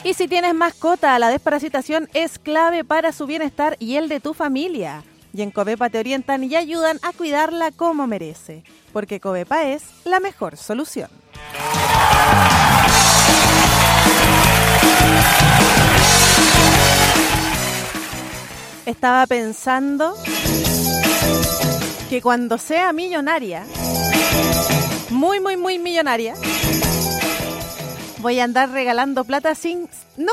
Y si tienes mascota, la desparasitación es clave para su bienestar y el de tu familia. Y en Covepa te orientan y ayudan a cuidarla como merece, porque Covepa es la mejor solución. Estaba pensando que cuando sea millonaria, muy millonaria, voy a andar regalando plata sin... No